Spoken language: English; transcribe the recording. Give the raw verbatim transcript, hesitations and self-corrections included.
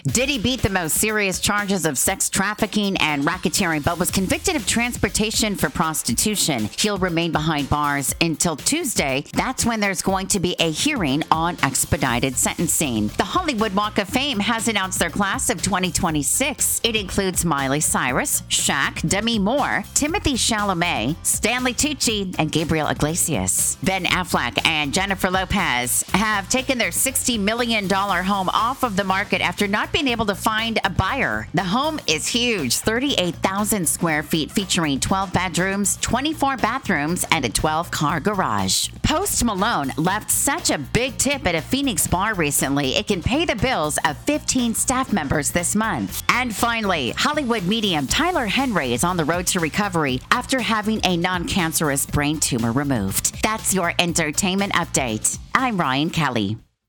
Diddy beat the most serious charges of sex trafficking and racketeering, but was convicted of transportation for prostitution. He'll remain behind bars until Tuesday. That's when there's going to be a hearing on expedited sentencing. The Hollywood Walk of Fame has announced their class of twenty twenty-six. It includes Miley Cyrus, Shaq, Demi Moore, Timothée Chalamet, Stanley Tucci, and Gabriel Iglesias. Ben Affleck and Jennifer Lopez have taken their sixty million dollars home off of the market after not being able to find a buyer. The home is huge, thirty-eight thousand square feet, featuring twelve bedrooms, twenty-four bathrooms, and a twelve-car garage. Post Malone left such a big tip at a Phoenix bar recently, it can pay the bills of fifteen staff members this month. And finally, Hollywood medium Tyler Henry is on the road to recovery after having a non-cancerous brain tumor removed. That's your entertainment update. I'm Ryan Kelly.